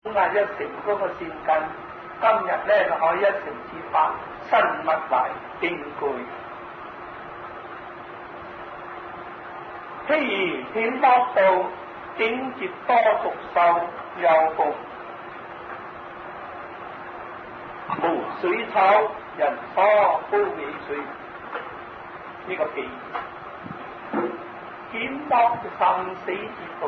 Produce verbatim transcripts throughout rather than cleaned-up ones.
係一成嗰個善根，今日咧就可以一成之法，身物為經據。譬如顯惡道，境劫多俗受，又復無水草，人所高尾水。呢、這個譬如顯惡就生死之道。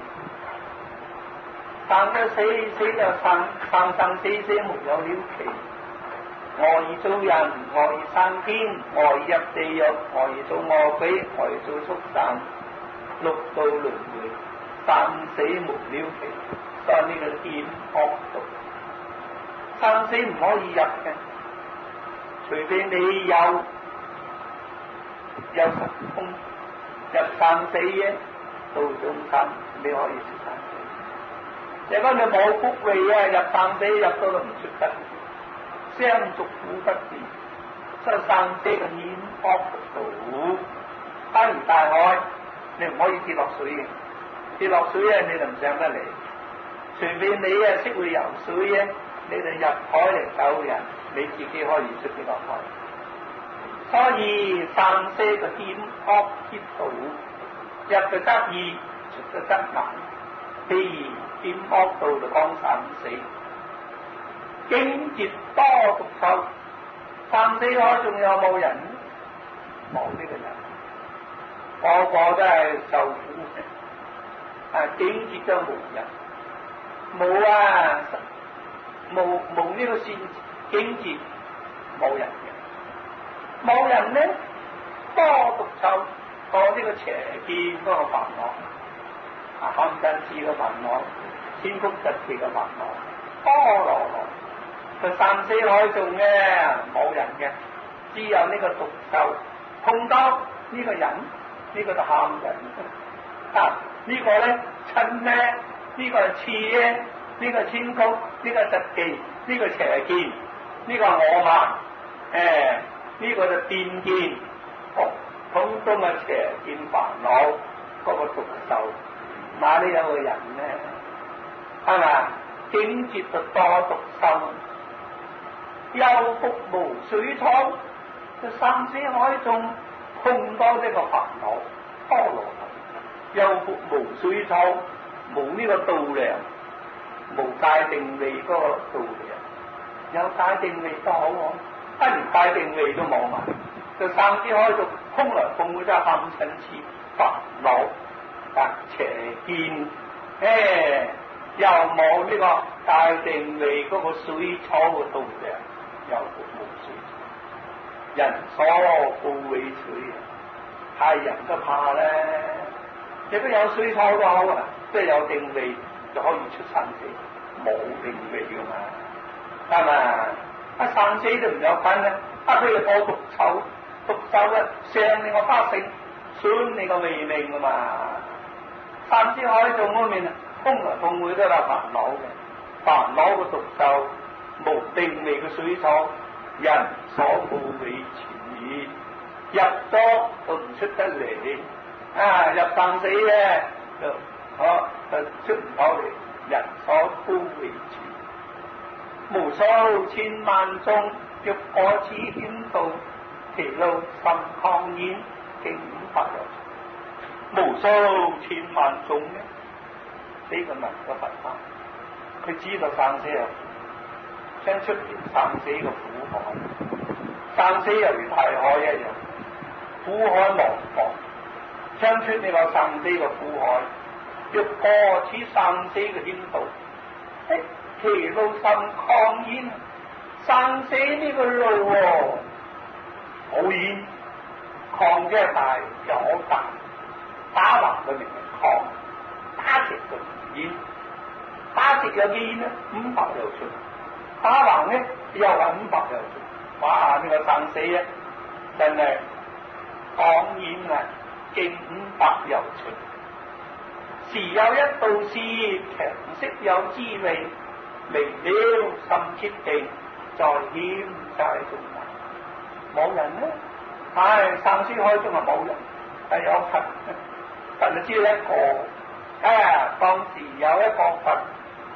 生咗死，死就生，生生死死沒有了期。我已做人，我已生天，我已入地獄，我已做餓鬼，我已做畜生，六道輪迴，生死沒了期。所以呢個顯惡道，生死唔可以入嘅，除非你有有神通入生死嘅道眾生，你可以出生死。如果你冇福慧啊，入生死入到都唔出得，相續苦不斷，所以生死嘅顯惡道。當然大海，你唔可以跌落水嘅，跌落水啊你就唔上得嚟。除非你啊識會游水啊，你就入海嚟救人，你自己可以出跌落海。所以生死嘅顯惡之道，入就得易，出就得難。譬如顯惡道就講生死，境劫多俗受，生死海仲有冇人？冇呢個人，個個都係受苦嘅。啊，境劫都冇人，冇啊，冇冇呢個善境劫冇人嘅，冇人呢多俗受，多呢個邪見嗰個煩惱。啊，堪真智嘅煩惱，千曲疾奇嘅煩惱，多羅羅，佢生死海中嘅冇人嘅，只有呢個俗受，碰到呢個人，呢、這個就喊人。啊，這個、呢個咧親咧，呢、這個係刺咧，呢、這個千曲，呢、這個疾奇，呢、這個邪見，呢、這個我慢，誒、哎，呢、這個就變見，哦，通通係邪見煩惱，嗰、那個俗受。哪裏有個人呢？係嘛？境劫就多俗受，又復無水草，就生死海中碰多呢個煩惱，多羅羅，又復無水草，冇呢個度量，無界定位嗰個度量，有界定位都好喎，不連界定位都冇埋，就生死海中空來碰去都係暗塵痴煩惱。啊，邪見，誒、哎，又冇呢個大定位嗰個水草嘅度量，又冇水草，人所怖畏水，係人都怕咧。如果有水草都好啊，即係有定位就可以出生死，冇定位噶嘛，係嘛？一生死都唔有份咧，一佢就破毒臭，毒臭啊，傷你個百姓，損你個慧命噶嘛。生死海中嗰面啊，碰來碰去都係煩惱嘅，煩惱嘅毒受，無定位嘅水草，人所怖畏潛，入咗都唔出得嚟，啊入生死咧就哦就出唔到嚟，人所怖畏潛，無數千萬眾欲過此險道，其路甚曠遠，經百有。無數千萬眾呢，呢個能夠佛法，佢知道生死有苦，將出現生死嘅苦海，生死猶如大海一樣，苦海茫茫，將出呢個生死嘅苦海，欲過此生死嘅險道，誒，其路甚曠遠，生死呢個路喎，好遠，曠即係大，又好大。打橫嘅名係曠，打直嘅遠，打直有幾遠呢？五百有出，打橫呢又係五百有出。哇！呢、這個生死啊，真係曠遠啊，經五百有出。時有一道是強色有滋味，明了心切定，在險界中冇人呢？唉、哎，生死海中係冇人，係有佛。佛就只有一個，啊！當時有一個佛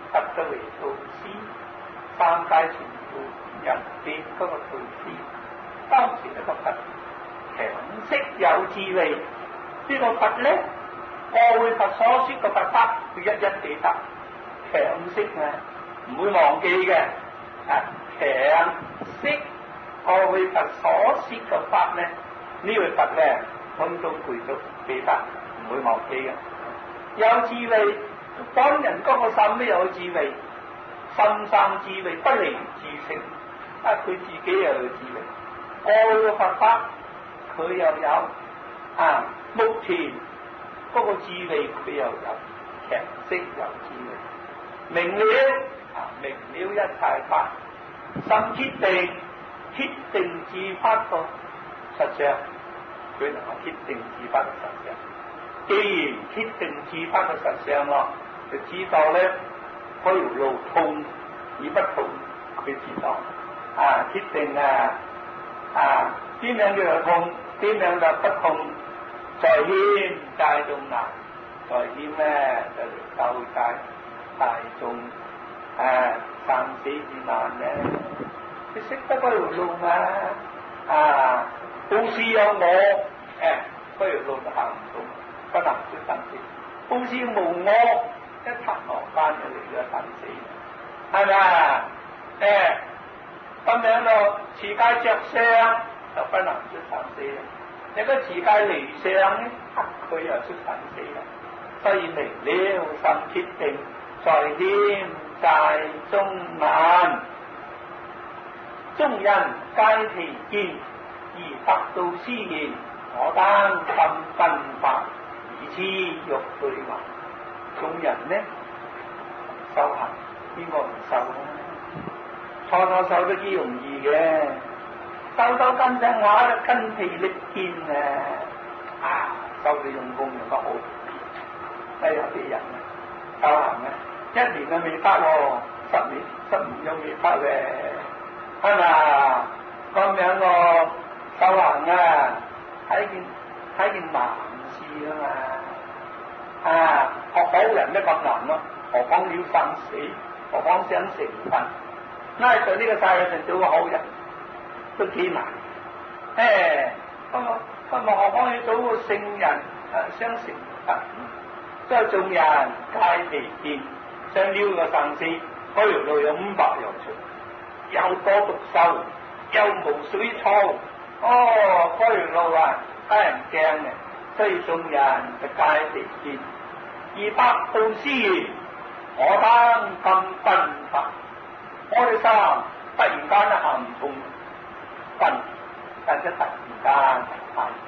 得咗為導師，三界全部人變嗰個導師。當時一個佛強識有智慧，呢、這個佛咧，我會佛所說嘅佛法，佢一一記得，強識啊，唔會忘記嘅。啊，強識我會佛所說嘅法咧，呢位佛咧，通通背咗記得，唔會忘記嘅。有智慧，幫人嗰個心都有智慧，心生智慧，不離自性。啊，佢自己又有智慧。我嘅佛法佢又有啊，目前嗰個智慧佢又有，強識有智慧，明了啊，明了一切法，心決定，決定自發個實相，佢能夠決定自發嘅實相。既然決定自發嘅實相咯，就知道咧嗰條路通而不通，佢知道啊，決定啊。啊，邊樣叫做通，邊樣就不通，在謙大眾難，在謙咧就嚟救濟大眾，誒生死之難咧，佢識得嗰條路嘛，啊，布施有我，誒嗰條路就行唔到，不能出生死；布施無我，一剎那間就嚟咗生死，係咪啊？誒。咁樣咯，持戒着相就不能出生死啦。你個持戒離相咧，佢又出生死啦。所以明了心決定，在謙在中難，眾人皆其見，而得到師言，我當心分法，以此欲對話。眾人呢，修行邊個唔修咧？初初修都幾容易嘅，修修跟正話就筋疲力盡啊！啊，修到用功用得好，係有啲人修行嘅，一年都未得喎，十年十年又未得嘅，係嘛？咁樣個修行啊，係件係件難事啊嘛！啊，學好人都咁難咯，何況了生死，何況想成佛？拉在呢個世界上做個好人都幾難，誒，不過不過何況要做個聖人，誒，想成佛，即係眾人皆其見，想了個生死，嗰條路有五百樣出，又多毒獸，又無水草，哦，嗰條路啊，得人驚嘅，所以眾人就皆其見，而百道師，我當咁奔法。我哋心突然間咧行唔通，笨，但係突然間行唔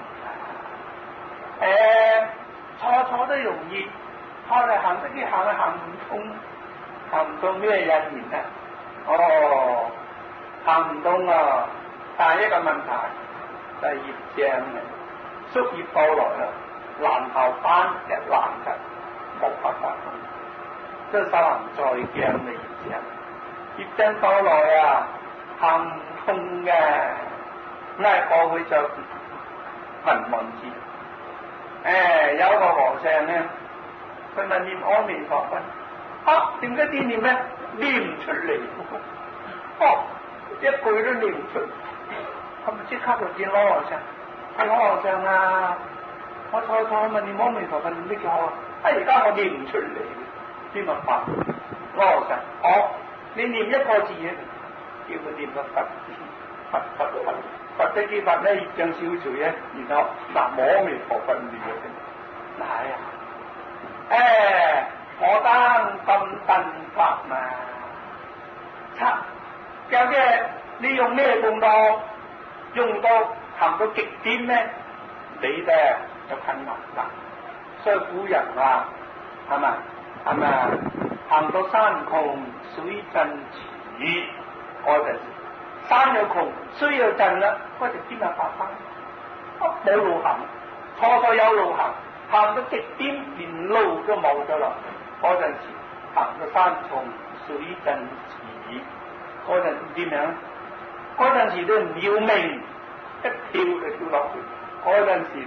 通。誒，初初都容易，後嚟行得啲行行唔通，行唔通咩因緣啊？哦，行唔通啊！但係一個問題就係業障嘅，宿業到來啦，難後翻一難嘅，冇辦法通。即係修行再驚嘅業障。業障到來啊，行唔通嘅，拉過去就文文字。誒、哎，有個和尚咧，佢問念阿彌陀佛，啊，點解啲念咧念唔出嚟？哦，一句都念唔出，咁咪即刻就見老和尚。阿老和尚啊，我初初問念阿彌陀佛念咩叫啊？啊，而家我念唔出嚟，點辦法？老和尚，哦。你念一個字嘅，叫佢念個佛字，佛佛佛佛的經法咧，業障消除咧，然後南無阿彌陀佛念嘅，嗱係啊，誒、哎，我當咁笨法嘛，七，有啲你用咩用到，用到行到極點咧，你咧就困難啦。所以古人話係咪係咪行到山窮水盡時，嗰陣時山又窮，水又盡啦，嗰陣邊有辦法？冇路行，初初有路行，行到極點連路都冇咗啦。嗰陣時行到山窮水盡時，嗰陣點樣？嗰陣時都唔要命，一跳就跳落去。嗰陣時就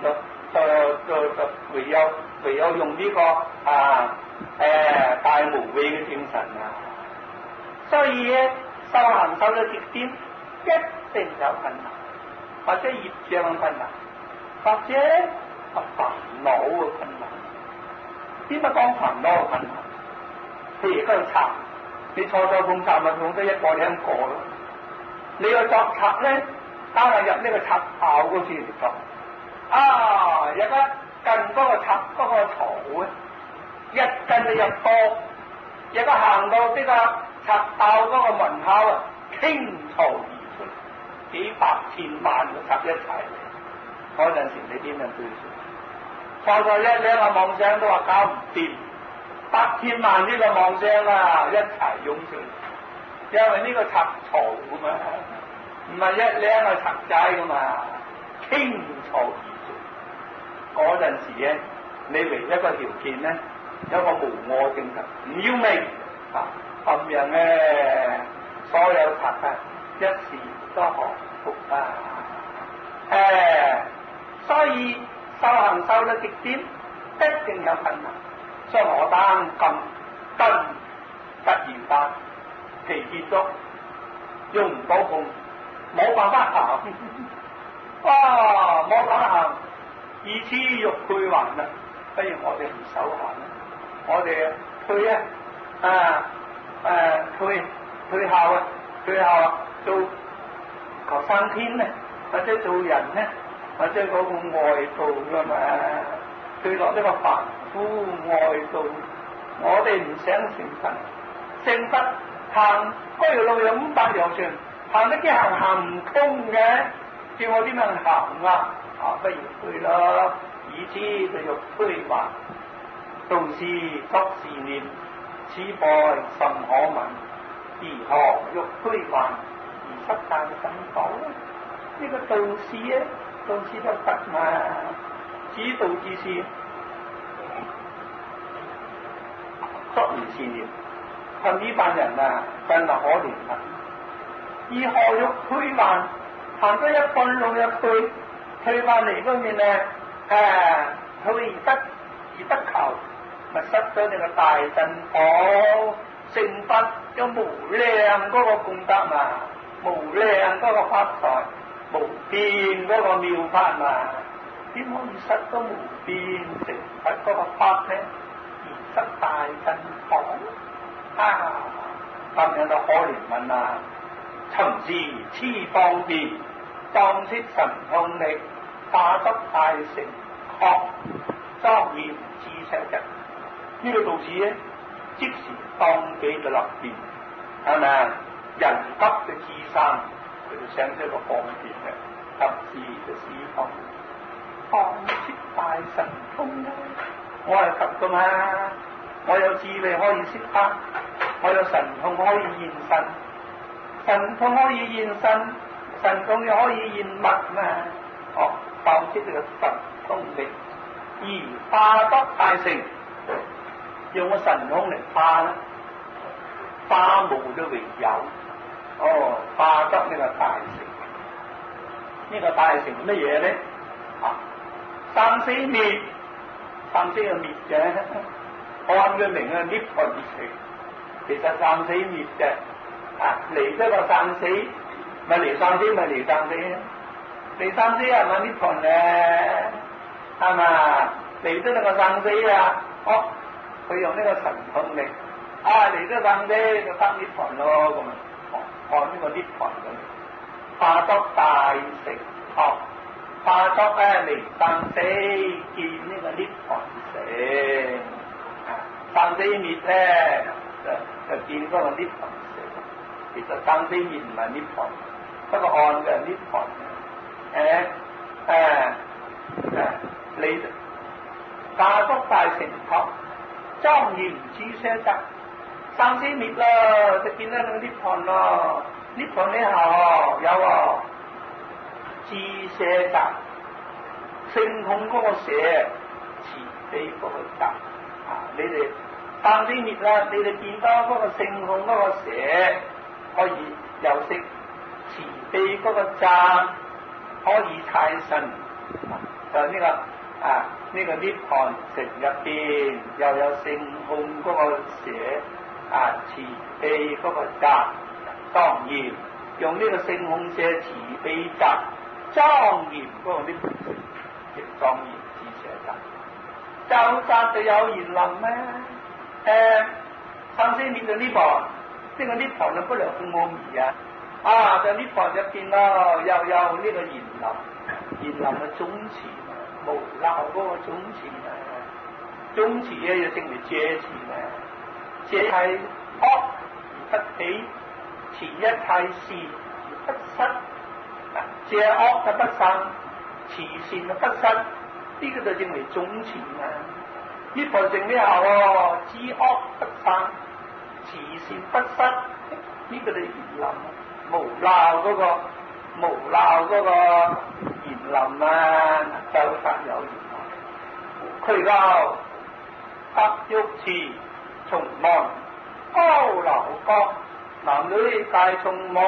就就就唯有唯有用呢、這個啊誒大無畏嘅精神啊，所以咧修行修到極點，一定有困難，或者業障嘅困難，或者啊煩惱嘅困難。點解講煩惱嘅困難？譬如嗰個賊，你錯錯碰賊咪碰得一個兩個咯。你要作賊咧，單係入呢個賊炮嗰處嚟作。啊！而家近嗰個賊嗰、嗰個槽咧，一近你入多，而家行到呢個賊炮嗰個門口啊，傾巢而出，幾百千萬個賊一齊嚟，嗰陣時你點樣對付？錯錯一兩個妄想都話搞唔掂，百千萬呢個妄想啊，一齊湧出嚟，因為呢個賊巢噶嘛，唔係一兩個賊仔噶嘛，傾巢而出。嗰陣時咧，你唯一個條件咧，有個無我精神，唔要命啊！咁樣咧，所有賊啊，一時都降服啊！誒，所以修行修到極點，一定有困難。所以我當咁根突然間皮結咗，用唔到功，冇辦法行。哇！冇辦法行。以此欲退還啦，不如我哋唔守行啦，我哋退啊啊誒退退後啊退後啊做求生天咧，或者做人咧，或者嗰個外道噶嘛，退落呢個凡夫外道，我哋唔想成佛，成佛行嗰條路有五百條船，行得幾行行唔通嘅，叫我點樣行啊？啊，不如退啦！以此就欲退還，道是作是念，此輩甚可聞。如何欲退還而失但神寶？呢、這個道士咧，道士都得嘛，指導之事，作如是念，咁呢班人啊，真係可憐啊！如何欲退還？行咗一半路入去。退翻嚟嗰面咧，誒、啊，退而得而不求，咪失咗你個大珍寶，成佛有無量嗰個功德嘛，無量嗰個法財，無邊嗰個妙法嘛，點可以失咗無邊成佛嗰個法咧？而失大珍寶啊！咁樣就可憐問啊！尋時痴方便，當識神通力。化得大成，確莊嚴智者人。呢、這個道士咧，即時當機就立變，係咪啊？人急嘅智生，佢就想出一個方便嘅，及時嘅施方，當識大神通咧。我係及噶嘛，我有智慧可以識得，我有神通可以現身，神通可以現身，神通又可以現物嘛。哦。當識呢個神通力，而化得大成，用個神通嚟化啦，化無都為有，哦，化得呢個大成，呢、這個大成乜嘢咧？啊，生死滅，生死嘅滅嘅，按佢名啊涅槃成，其實生死滅嘅，啊離咗個生死，咪離生死咪離生死啊！離生死係咪涅槃咧？係嘛？離咗呢個生死啊！哦，佢用呢個神通力，啊離咗生死就得涅槃咯咁啊！按呢個涅槃咁，化作大成哦，化作咧離生死見呢個涅槃成，生死滅咧就就見嗰個涅槃成。其實生死滅唔係涅槃，不過按嘅涅槃。誒誒誒，你化作大成確，莊嚴智者集，生死滅啦，就見到個涅槃咯。涅槃呢下有啊，智者集，聖空嗰個社，慈悲嗰個集啊！你哋生死滅啦，你哋見到嗰個聖空嗰個社，可以有識慈悲嗰個集。可以太神，就呢、這個啊，呢、這個涅槃城入邊又有聖控嗰個寫啊，慈悲嗰個澤莊嚴，用呢個聖控寫慈悲澤莊嚴嗰個涅槃城極莊嚴之寫澤，就澤就有賢能咩？誒、呃，三四年嘅涅槃，呢個涅槃就不良空無疑啊！啊，就涅槃入邊咯，又有呢個賢能，賢能嘅宗持。無漏嗰個總持啊，總持咧就稱為借持啊，借係惡而不起，持一係善而不失，啊，借惡就不生，持善就不失，呢、這個就稱為總持啊。涅槃城咩啊？哦，知惡不生，持善不失，呢、這個就係賢能，無漏嗰、那個無漏嗰個賢能啊，就實有賢能。佢鬧北玉池重門高樓閣，男女皆重門。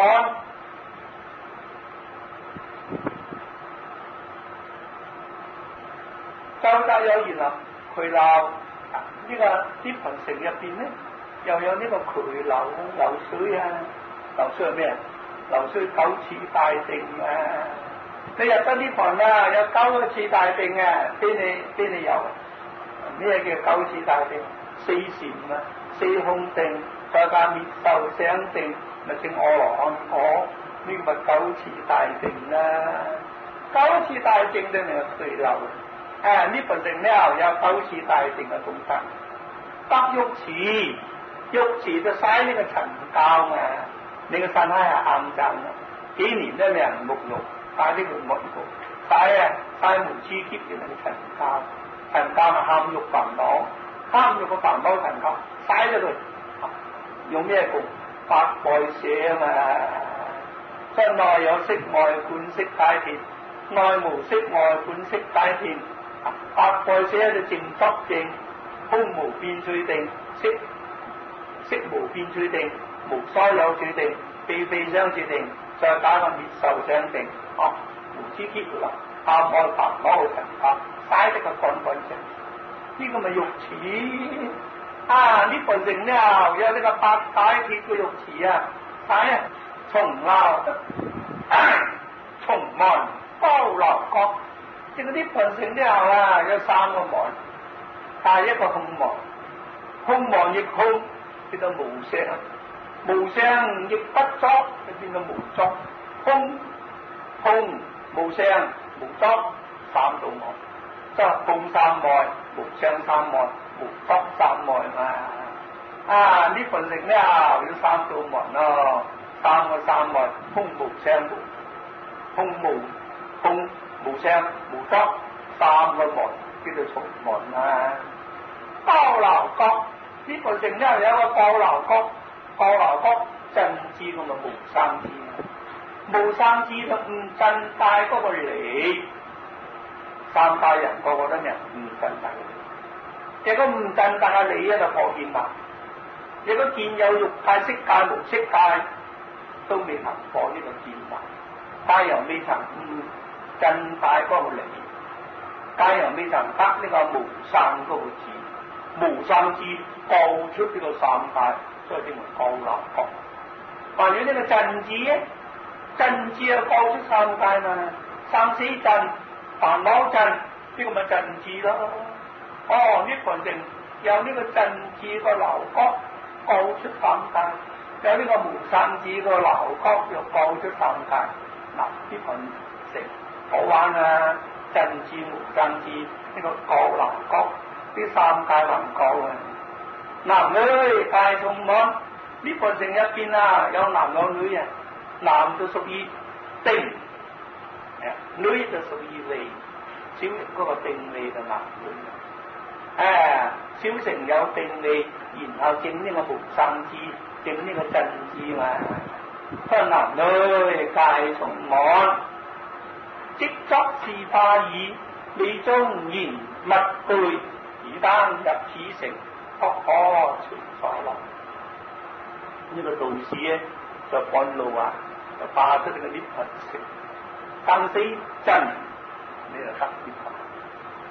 就實有賢能。佢鬧呢個涅槃城入邊咧，又有呢個渠流流水啊，流水係咩啊？流水九次大定啊！你入得涅槃啦，有九次大定啊，俾你俾你遊。咩叫九次大定？四禪啊，四空定，再加滅受想定，咪稱阿羅漢果。呢個咪九次大定啦。九次大定就係隨流。誒，涅槃城咧有九次大定嘅功德。北玉池，玉池就嘥呢個陳教啊！你個身體係硬淨啊！幾年都未人沐浴，帶呢個沐浴，帶啊帶無知劫嘅陳教，陳教係貪欲煩惱，貪欲個煩惱陳教，嘥咗佢，用咩功？八蓋舍啊嘛！身內有色外觀色界天，內無色外觀色界天。八蓋舍就淨執定，空無變趣定，色色無變趣定。無所有處定，非非相處定，再加個滅受想定，哦、啊，無知劫啦，貪愛煩惱陳教，嘥得個乾乾淨。呢、這個咪玉池啊！呢盤城咧有呢個八解鐵嘅玉池啊，睇啊，重樓重門高樓閣，即係呢盤城咧啊，有三個門，但係一個空門，空門亦空，叫做無色。無相亦不作，就變到無作，空空無相無作三道門，即係空三昧、無相三昧、無作三昧嘛。啊，呢份城咧有三道門咯，三個三昧，空無相無空無空無相無作三個門，叫做重門啊。高樓閣，呢份城咧有一個高樓閣。高樓閣真知咁咪無生知，無生知就唔真大嗰個理，三大人個個都人唔真大嘅理，如果唔真大嘅理咧就破見法，如果見有欲界、色界、無色界，都未能破呢個見法，但又未曾唔真大嗰個理，但又未曾得呢個無生嗰個知，無生知告出呢個三界。所以稱為高樓閣。還有呢個真知咧，真知啊，告出三界嘛，生死真、煩惱真，呢、這個咪真知咯。哦，涅槃城有呢個真知個樓閣，告出三界；有呢個無生知個樓閣，又告出三界。嗱，涅槃城好玩啊！真知、無生知，呢、這個高樓閣，呢三界能告啊！男女皆重門，呢盤城入邊啊，有男有女啊，男就屬於定，女就屬於利，小嗰個定利就男女。誒，小城有定利，然後整呢個無生知，整呢個真知嘛。分男女皆重門，即作是化矣，理中言勿對，而當入此城。不可隨所落，呢、這個道士咧就趕路啊，就化出呢個涅槃城，生死真，你就得涅槃。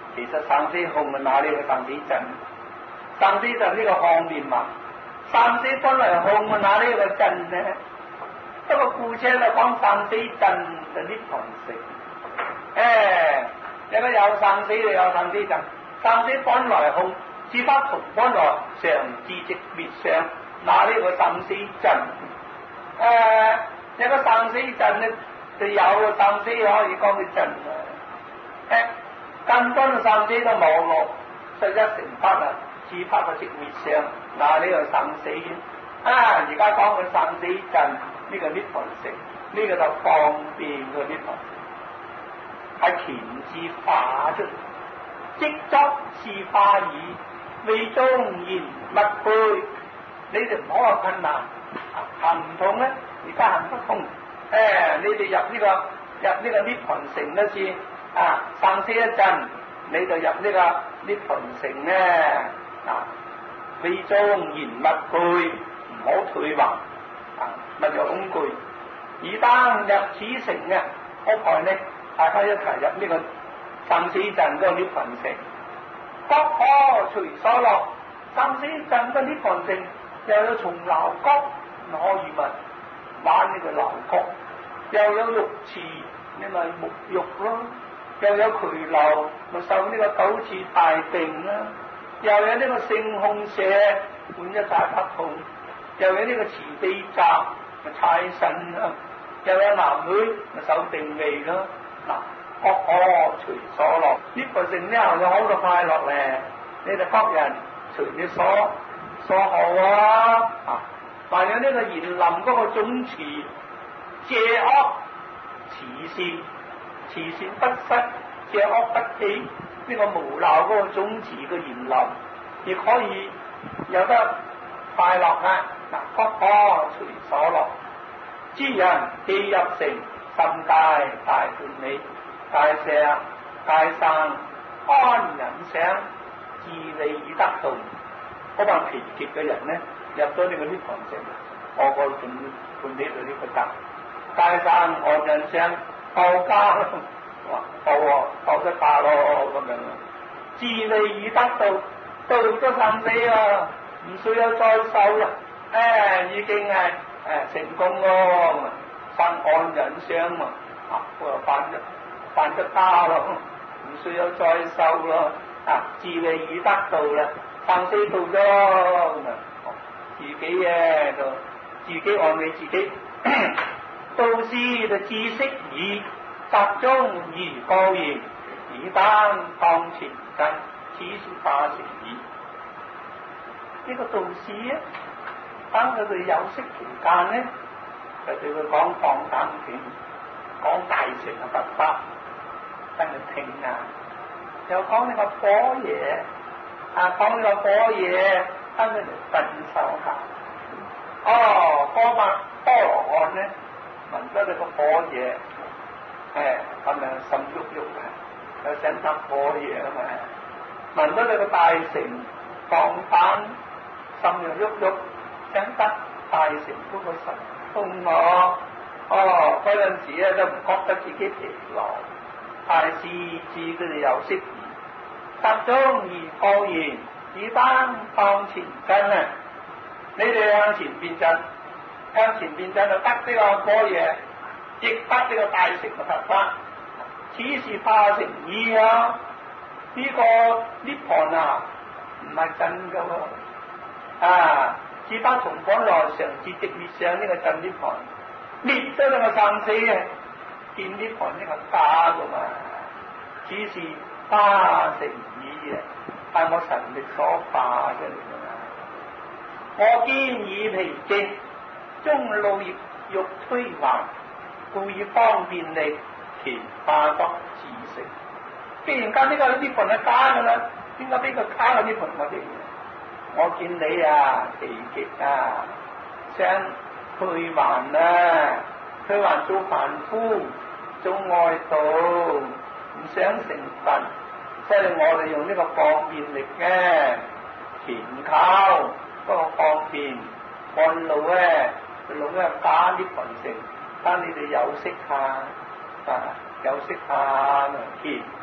其實生死空啊，哪裏有生死陣？生死陣呢個項面嘛，生死本來空啊，哪裏有個陣呢？不過姑且就講生死陣就涅槃城。誒，有個有生死就有生死陣，生死本來空，只不同本來常自寂滅相，哪裏有個生死陣？誒，有個生死陣咧，就有個生死可以講嘅陣啊。誒，根本嘅生死都冇落，實一成不啊，只不個寂滅相，哪裏有生死嘅？啊，而家講嘅生死陣。呢個涅槃城，呢、這個就方便嘅涅槃，係權自化出，即作是化矣，未中言勿悔。你哋唔好話困難，行唔通咧，而家行得通。誒、哎，你哋入呢、這個入呢個涅槃城嗰時，啊，生死一陣，你就入呢個涅槃城咧，啊，未中言勿悔，唔好退還。勿有恐懼，而當入此城嘅，我派呢大家一齊入呢個生死陣嗰個涅槃城，各可隨所樂。生死陣嗰涅槃城又有松樓閣，可以咪玩呢個樓閣，又有浴池，你咪沐浴咯；又有渠流，咪受呢個九次大定啦；又有呢個聖空舍，換一大不同；又有呢個慈悲澤。財神啊，又有男女咪受定位咯。嗱，各可隨所樂。呢個城之後有好多快樂咧，你哋各人隨你所所好啊。啊，還有呢個園林嗰個總持借惡慈善，慈善不失，借惡不起。呢、這個無鬧嗰個總持嘅園林，亦可以有得快樂啊。嗱，各可隨所樂。諸人既入城，心皆大歡喜，大石大山安忍想，自利已得道。嗰班疲極嘅人呢，入咗呢個涅槃城，個個仲歡喜到呢個得。大山安忍想，到家哇，到喎，到得家咯咁樣。自利已得道，到咗生死啊，唔需要再受啦。誒、哎，已經係誒、哎、成功咯，生安忍想嘛，啊，我又翻咗翻咗家咯，唔需要再受咯，啊，自利已得道啦，生死到咗，咁啊，自己嘅就自己安慰自己，到時就知識已集中而高言，以當當前真，此是化成矣。呢、這個道士啊！當佢哋有息期間咧，就對佢講放膽拳，講大乘嘅佛法，等佢聽啊。又講呢個火嘢，啊講呢個火嘢，等佢哋分受下。哦，嗰班波羅漢咧，聞到呢個火嘢，誒咁樣心喐喐嘅，有想得火嘢啊嘛。聞到呢個大乘放膽，心又喐喐。想得大成嗰個神通我，哦嗰陣時咧都唔覺得自己疲勞，但係次次佢哋又識集中而高言，只單向前進啊！你哋向前邊進，向前邊進就得呢個波嘢，亦得呢個大成嘅佛法。此是化成矣啊！呢、這個涅槃啊，唔係真噶喎啊！只不從本來常自寂滅相呢個真涅槃，滅咗呢個生死嘅，見涅槃呢個假噶嘛，只是化成矣啊，係我神力所化出嚟噶嘛。我見已疲極，中路亦欲推還，故以方便力，其化得自成。既然間呢個涅槃係假噶啦，點解俾個假嘅涅槃我哋？我見你啊，疲極啊，想退還啊，退還做凡夫，做外道，唔想成佛，所以我哋用呢個方便力嘅，全靠嗰個方便，按路咧，路咧假涅槃城，等你哋休息下，啊，休息下，見。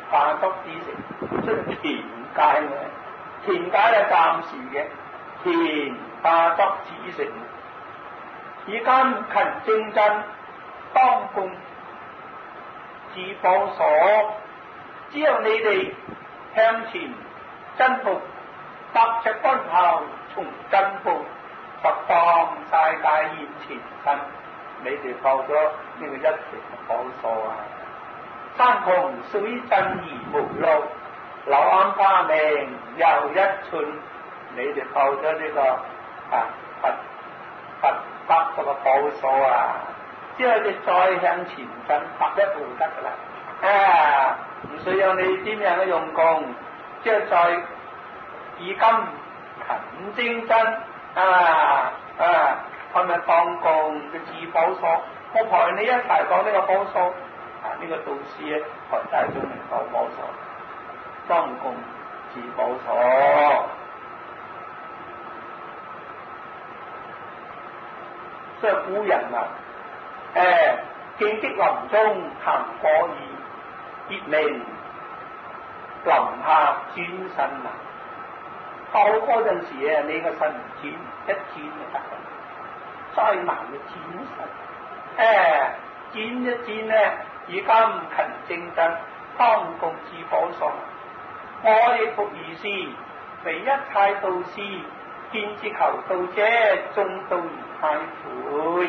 化作之成，即係田界嘅。田界係暫時嘅，田化作之成。而今勤精進，當共自保所。只有你哋向前真步，踏着軍校從真步，十方世界現前身。你哋報咗呢個一條嘅寶數啊！山窮水盡而無路，柳暗花明又一村。你哋報咗呢個啊佛佛得咗個寶數啊！之後你再向前進，踏一步得噶啦。啊，唔需要你點樣嘅用功，之後再以今勤精進啊啊！係咪當共嘅自保所？我陪你一齊講呢個寶數啊！呢、這個導師咧，陪大眾嚟講寶數，當共自保所。所以古人啊，誒、欸，荊棘林中行過易，月明林下轉身難。到嗰陣時啊，你個身轉一轉就得。再難嘅轉身，誒轉一轉咧，而家唔勤精進，當共自保所。我亦復如是，為一切導師，見之求道者，中道而悽悔。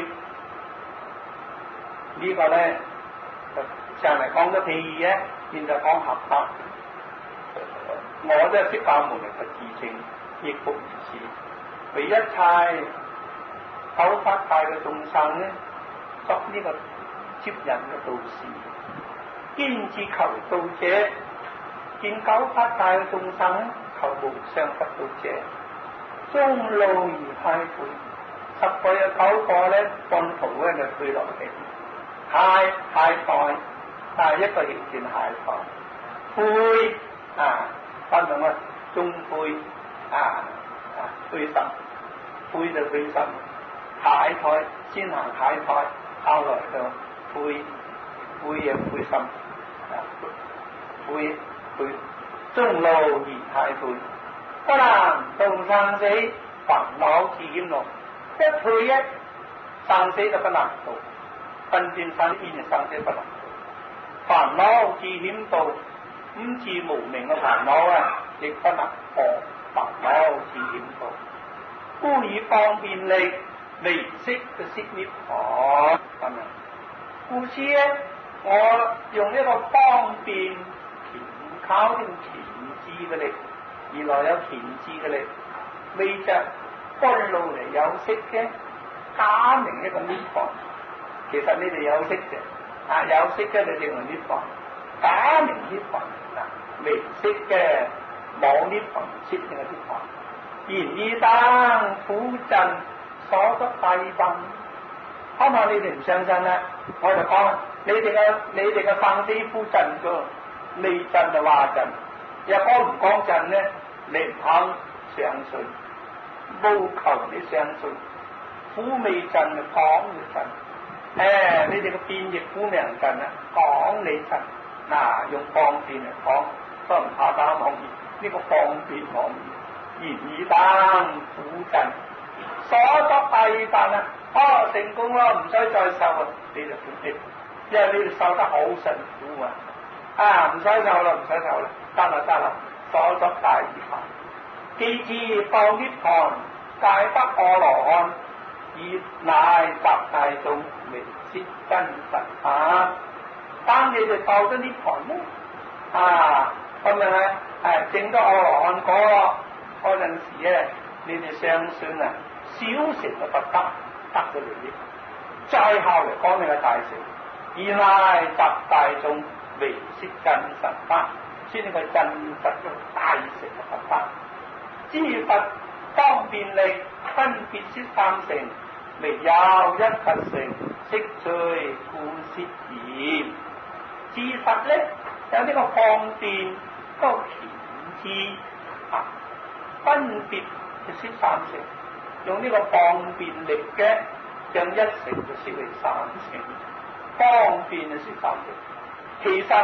這個、呢個咧就上嚟講咗譬如嘅，現在講合法。我都係釋迦牟尼佛自證，亦復如是，為一切九法界嘅眾生咧，作呢個接人嘅導師，見之求道者，見九法界嘅眾生求無上佛道者，中路而悽悔。十個有九個咧，半途咧就退落嚟，懈懈怠，啊一個形見懈怠，悔啊，分兩個中悔啊啊悔心，悔就悔心。懈怠先行懈怠，後來就悔悔嘅悔心，啊悔悔中路而悽悔，不能度生死，煩惱自險路。一退一生死就不能度，分辨生邊嘅生死不能度，煩惱自險度，五字無明嘅煩惱啊，亦不能破，煩惱自險度，故以方便力。離色嘅色涅槃，係咪？故此咧，我用一個方便鉗靠呢種鉗智嘅力，而來有鉗智嘅力，為着甘露嚟有色嘅，假名一個涅槃。其實你哋有色嘅，啊有色嘅你認為涅槃，假名涅槃啊，未色嘅冇涅槃，色嘅涅槃。然以等苦盡。所得大笨，可能你哋唔相信咧，我就講你哋嘅你哋嘅生死苦盡咗，未盡就話盡，若講唔講盡咧，你唔肯相信，務求你相信，苦未盡就講你盡，誒、哎、你哋嘅變亦苦命盡啊，講你盡，嗱、啊、用方便嚟講，都唔怕打妄言，呢、這個方便妄言，然以等苦盡。所得大笨啊！哦，成功咯，唔使再受啊！你就歡喜，因為你哋受得好辛苦啊！啊，唔使受啦，唔使受啦，得啦得啦，所得大笨。既知報涅槃，戒得阿羅漢，而乃集大眾，明知真實啊！當你哋報咗涅槃咧，啊，咁樣咧，誒，證咗阿羅漢果嗰陣時咧，你哋相信啊！小成就得得得咗嚟啲，再後嚟講你嘅大成，而乃集大眾，微識真實法，先至係真實嘅大成嘅佛法。知佛方便力，分別識三成，未有一佛成，悉隨故攝言。知佛咧有呢個方便，嗰個鉗智啊，分別嘅識三成。用呢個方便力嘅，將一成就識為三成，方便就識三成。其實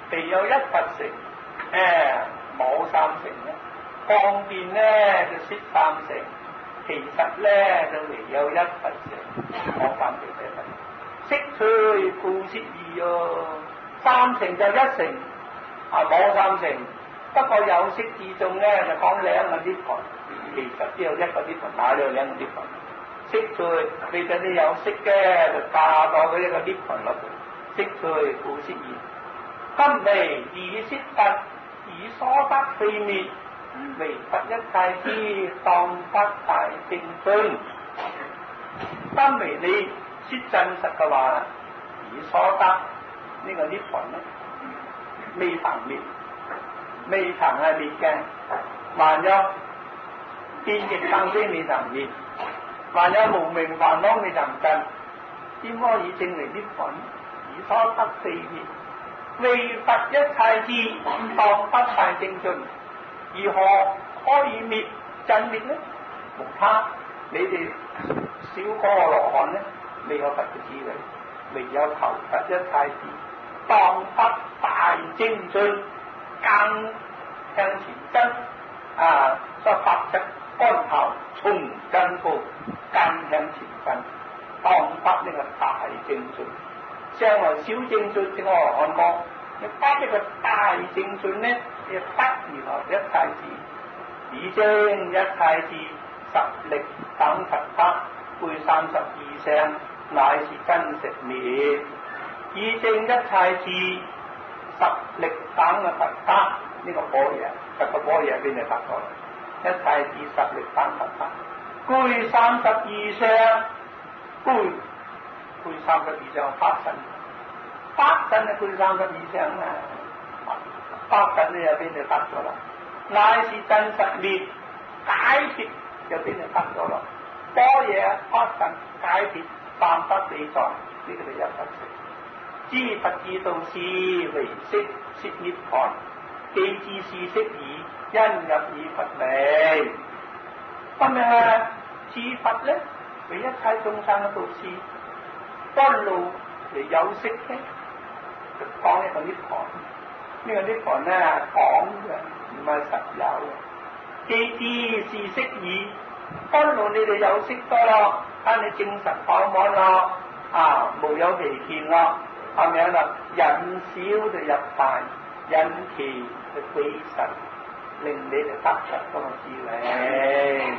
地有一佛乘，誒冇三乘咧，方便咧就攝三乘，其實咧就唯有一佛乘，冇分別嘅佛。色趣故攝二哦，三乘就一乘，啊冇三乘，不過有色二眾咧就講兩個涅槃，其實只有一個涅槃，打咗兩個涅槃。色趣你嗰啲有色嘅就加到嗰一個涅槃落去，色趣故攝二。今微以攝佛，以所得非滅，唯佛一切之當得大正進。今微你說真實嘅話，以所得呢個涅槃咧，未曾滅，未曾係滅嘅，還有見極生非未曾滅，還有無明煩惱未曾盡，點可以證為涅槃？以所得非滅。為佛一切智當得大正進，如何可以滅盡滅呢？無他，你哋小哥羅漢呢，未有佛嘅智慧，唯有求佛一切智當得大正進，更向前進啊！所發出竿頭從根部，更向前進，當得呢個大正進。將來小正進正我羅漢講，你得呢個大正進呢，你得如來一切智，以證一切智十力等佛法，背三十二相，乃是真實滅。以證一切智十力等嘅佛法，呢、這個般若，十個般若邊度得咗？一切智十力等佛法，背三十二相，背。背三十二相法身，法身係背三十二相啊！法身你又邊度得咗啦？乃是真實滅，解脫又邊度得咗啦？般若法身解脫三得理藏，呢個就一佛乘。知佛之道是為色攝涅槃，既知是色已，因入以佛名。咁啊，知佛咧為一切眾生嘅導師。一路嚟有色嘅，就講一個涅槃。呢、這個涅槃咧講嘅，唔係實有嘅。既知是色已，一路你哋有色多咯，睇你證實飽滿咯，啊無有疲倦咯，係咪啊？引小就入大，引其就歸實，令你哋得出嗰個智慧。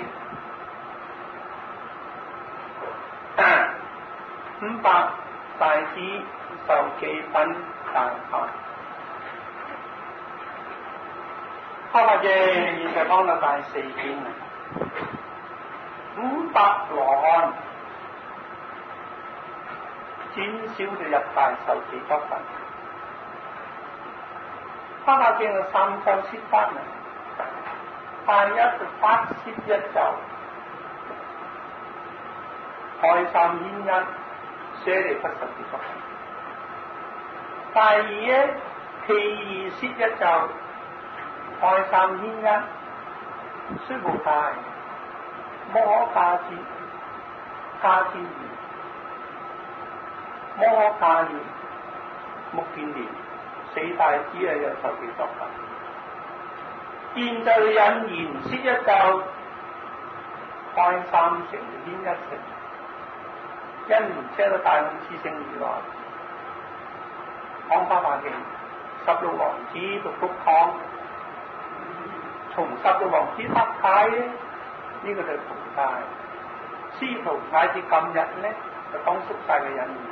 五百大智受記品大法，開法嘅現在講到第四篇啦。五百羅漢轉小就入大受記得品，開法嘅係三周攝法啊，第一就法攝一周，開三牽一。捨離不受之作。第二咧，其二攝一就，開三牽一，雖無大，莫可加之，加之言，莫可加言，目犍連，四大子啊有受記作品。現就引言攝一就，開三乘牽一乘。因緣車到大眾智勝如來，講翻話嘅十六王子獨福湯，從十六王子得解咧，呢、這個就係菩薩。師徒乃至今日咧，就講縮晒嘅因緣。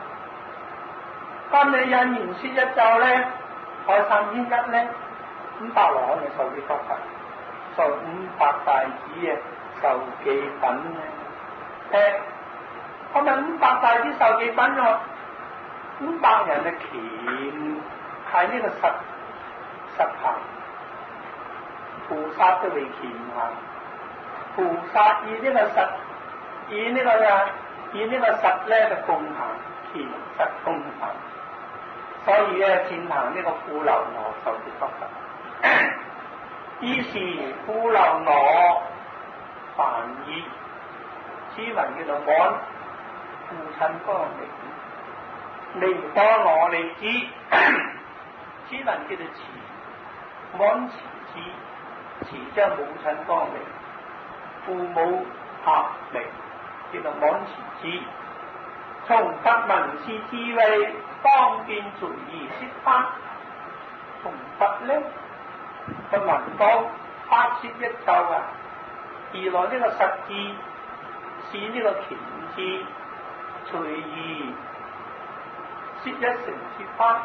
今日因緣攝一就咧，開三牽一咧，五百羅漢嘅受記作品，受五百大子嘅受記品咧，我咪五百大子受記品咯，五百人嘅鉗係呢個實實行，菩薩都未鉗行，菩薩以呢個實，以呢個啊，以呢個實咧就共行，鉗實共行，所以咧踐行呢個富樓那受記作品。於是富樓那梵意，此文叫做安。父親光明，離多我離之， 此文叫做慈，安慈之，慈即係母親光明，父母合明，叫做安慈之。從佛文字智慧，方便隨意説法。從佛咧個文方法説一奏啊，而來呢個實字是呢個權字，隨意説一成説法。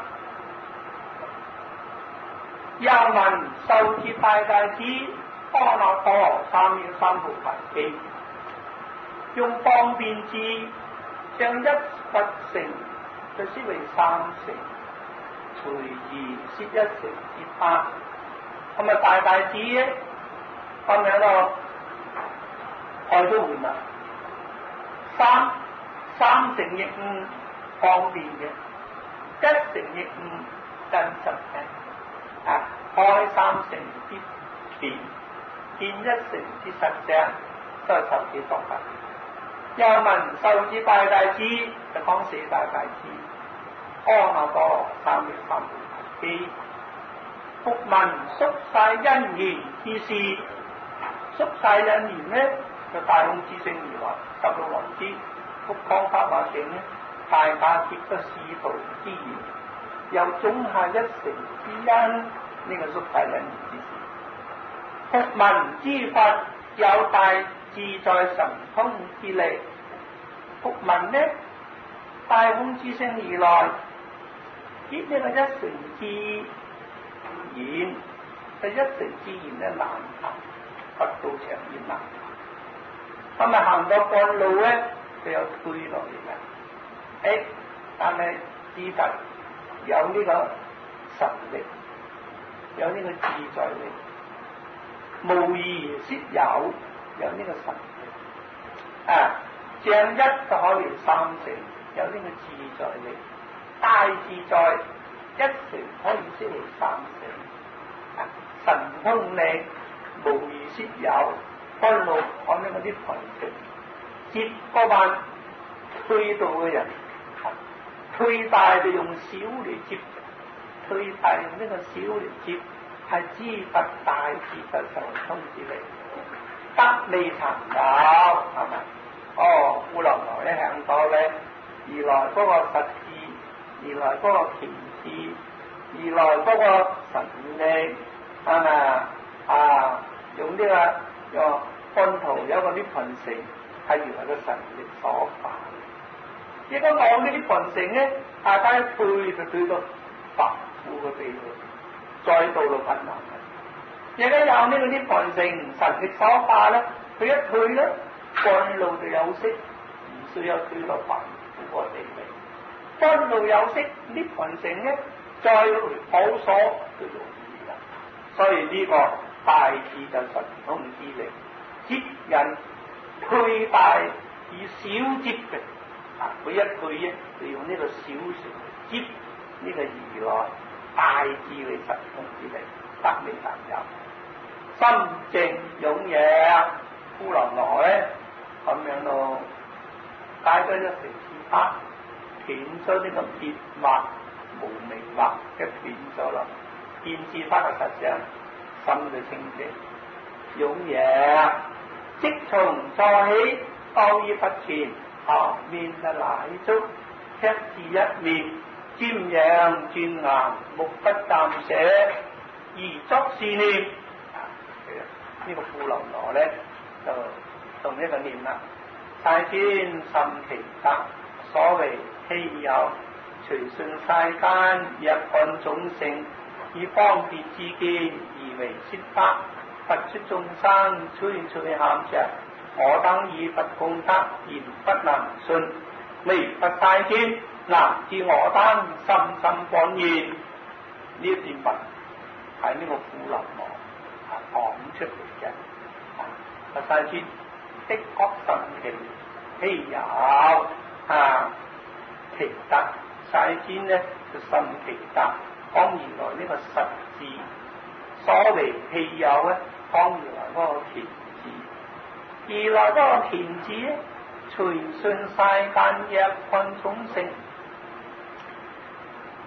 又聞受持大弟子阿耨多羅三藐三菩提經，用方便字將一佛乘就説為三乘，隨意説一乘説法。咁啊大弟子咧咁樣咯，開咗門啦。三三乘亦唔方便嘅，一乘亦唔真實嘅。啊，開三乘之見，見一乘之實相，都係受持佛法。又聞受持大弟子，就講四大弟子，阿耨多羅三藐三菩提經。復聞宿世因緣之事，宿世因緣呢，就大空之性而來，十六王之復講法華經呢，大家結得仕途之緣，又種下一成之因，呢、這個宿世因緣之事。復聞諸佛有大自在神通之力，復聞呢大空之性而來，結呢個一成之緣，就一成之緣咧難行，佛道長遠難行。咁啊行到半路咧，就有退落嚟嘅。誒、哎，但係諸佛有呢個實力，有呢個自在力，無疑識有，有呢個神力。啊，將一就可以三成，有呢個自在力，大自在一成可以識為三成。啊，神通力無疑識有，半路講呢嗰啲凡情，接嗰班推度嘅人。推大就用小嚟接，推大用呢個小嚟接，係諸佛大智佛神通之力，得未曾有，係咪？哦，富樓來咧向到咧，而來嗰個實智，而來嗰個權智，而來嗰個神力，係咪啊？用呢、這個用分途有個啲群成，係原來個神力所化。而家講呢啲群成咧，大家一退就退到白虎嘅地度，再到到困難嘅。而家有呢嗰啲群成神力所化咧，佢一退咧，半路就有息，唔需要退到白虎個地位。半路有息，呢群成咧再回補所就容易啦。所以呢個大智就神通之力，接引退大以小接嘅。啊！佢一句咧，就用呢個小乘嚟接呢個而來大智慧神通之力，得未曾有。心正勇也，富樓來咧咁樣咯，解咗一成次法，斷咗呢個結惑無明惑嘅斷咗啦，見智法嘅實相，心就清淨。勇也，即從再起，到於佛前。後面就乃足，一字一面，瞻仰轉顏，目不暫捨，而作是念。啊，呢、這個富樓那咧就同一個念啦。世尊甚奇特，所謂稀有，隨順世間，若看眾生，以方便之見而為説法，佛出眾生，催催喊着。我等以佛功德，言不能信。微佛世尊，難知我等深深廣現。呢一段文係呢個富樓那啊講出嚟嘅。佛世尊的確神奇稀有啊，奇特。世尊呢就甚奇特，講原來呢個實字，所謂稀有咧，講原來嗰個奇。而來嗰個田字咧，隨順世間若困眾生，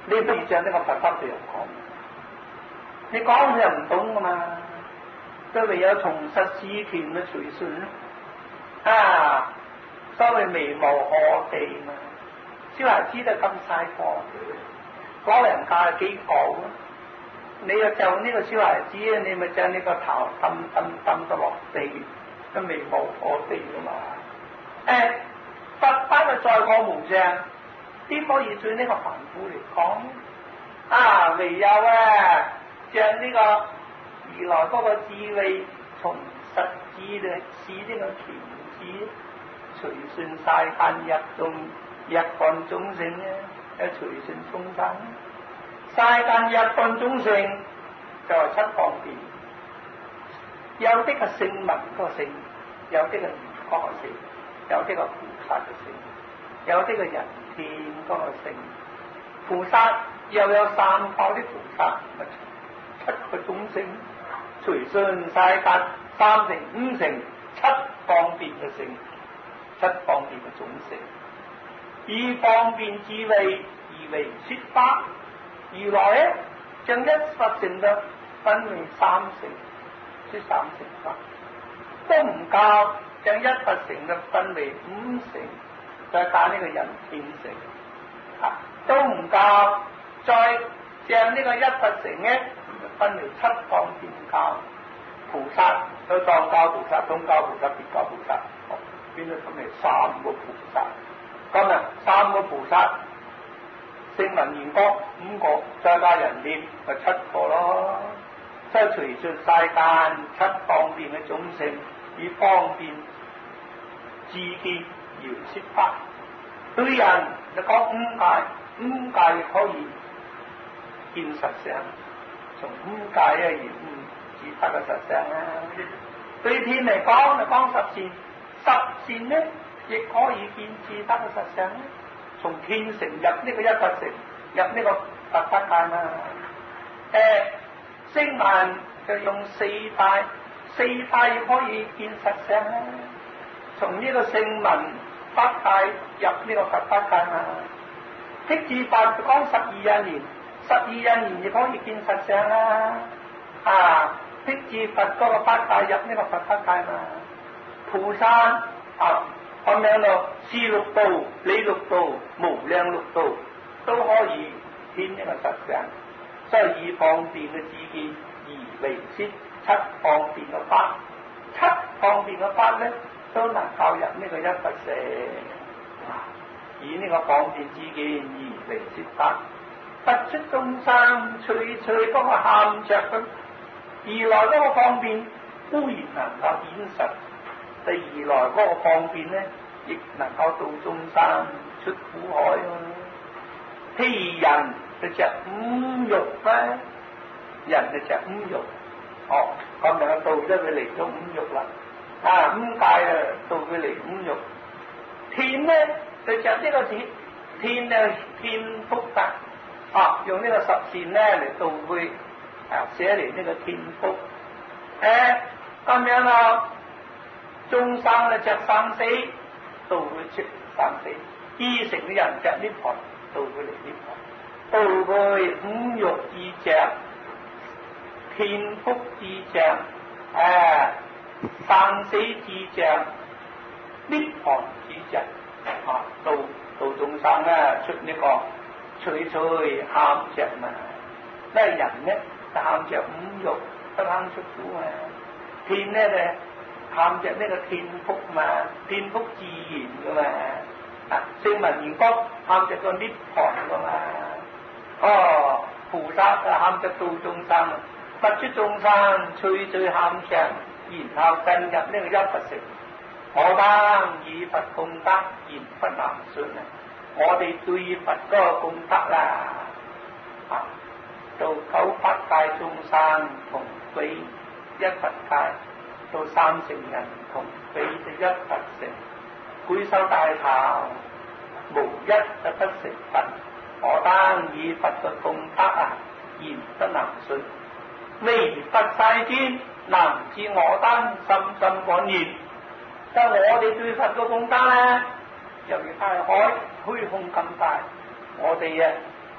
你不如將呢個佛法對人講，你講佢又唔懂噶嘛，都唯有從實事權嘅隨順咯。啊，所謂眉無可避嘛，小孩子都咁晒貨，講人家幾講，你又就呢個小孩子，你咪將呢個頭揼揼揼到落地，都眉無可避噶嘛。誒，佛法嘅在我無上，點可以對呢個凡夫嚟講？啊，唯有啊，將呢個如來嗰個智慧，從實智嚟使呢個權智，隨順世間一眾一干眾生咧，係隨順眾生。世間一干眾生就係七方便，有啲個聖文個聖，有啲個如個聖，有啲個菩薩嘅聖，有啲個人天嗰個聖。菩薩又有三個啲菩薩，七個眾生，隨順世間三乘五乘七方便嘅聖，七方便嘅眾生，以方便智慧而為說法。如來咧將一佛乘嘅分為三乘，說三乘法，都唔夠，將一佛乘嘅分為五乘，再加呢個人天乘，啊，都唔夠，再將呢個一佛乘咧分為七方便教，菩薩有當教菩薩、通教菩薩、別教菩薩，哦，變咗分為三個菩薩。今日三個菩薩，聲聞緣覺五個，再加人念咪七個咯。即係隨順世間七方便嘅眾生，以方便智見而說法。對人就講五戒，五戒亦可以見實相，從五戒咧而悟自他嘅實相啦。對天嚟講就講十善，十善咧亦可以見自他嘅實相咧。從天乘入呢個一佛乘，入呢個佛法界嘛。誒、呃，聲聞就用四大，四大亦可以見實相啦。從呢個聲聞法界入呢個佛法界嘛。辟支法就講十二因緣，十二因緣亦可以見實相啦。啊，辟支佛嗰個法界入呢個佛法界嘛。菩薩啊。咁樣咯，事六道、理六道、無量六道都可以見呢個實相，所以以方便嘅智見而為說七方便嘅法，七方便嘅法咧都能夠入呢個一佛乘，以呢個方便智見而為說法，不出眾生隨隨嗰個喊着咁，而來嗰個方便固然能夠顯實。第二來嗰個方便咧，亦能夠度眾生出苦海啊！譬如人就着五欲咧，人就着五欲，哦，咁就到咗佢嚟咗五欲啦。啊，五戒啊，到佢嚟五欲。天咧就着呢個字，天咧天福噶，啊，用呢個十善咧嚟到佢啊寫嚟呢個天福。誒，咁樣咯。眾生咧着生死，到佢出生死；二乘嘅人着涅槃，到佢嚟涅槃；到佢五欲二着，天福二着，誒生死二着，涅槃二着，啊，到到眾生咧出呢個隨隨喊着嘛。呢人咧就喊着五欲，得喊出苦啊。天咧咧。喊着呢個天福嘛，天福自然噶嘛，啊，聲聞緣覺喊着個涅槃噶嘛，哦，菩薩啊喊着度眾生，不出眾生隨隨喊着，然後進入呢個一佛乘。我當以佛功德，言不難信啊！我哋對佛嗰個功德啦，啊，到九百界眾生同歸一佛界。到三乘人同彼就一佛乘，舉手大頭，無一就不成佛。我當以佛嘅功德啊，言不能信。唯佛世尊，能知我當深深感念。但我哋對佛嘅功德咧，由於太海虛空咁大，我哋啊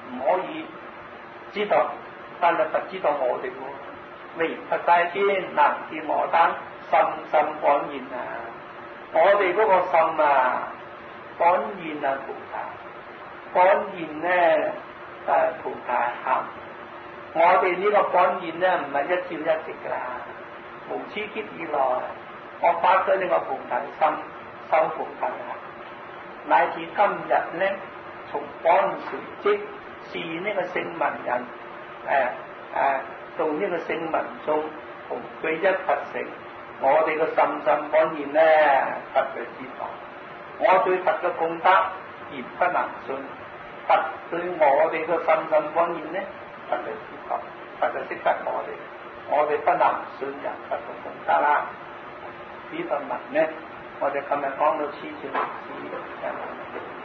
唔可以知道，但係佛知道我哋喎。為佛在天，能見我等，心心廣現啊！我哋嗰個心啊，廣現啊菩薩，廣現咧誒菩薩行。我哋呢個廣現咧唔係一朝一夕噶啦，無始劫以來，我發咗呢個菩提心，修菩提行，乃至今日咧，從廣垂即是呢個聖文人，誒、呃、誒、呃、到呢個聖文中同歸一佛性，我哋個心心廣現咧，佛就知道。我對佛嘅功德言不能信，佛對我哋個心心廣現咧，佛就知道，佛就識得我哋，我哋不能信任佛嘅功德啦。呢份文咧，我哋今日講到此處為止。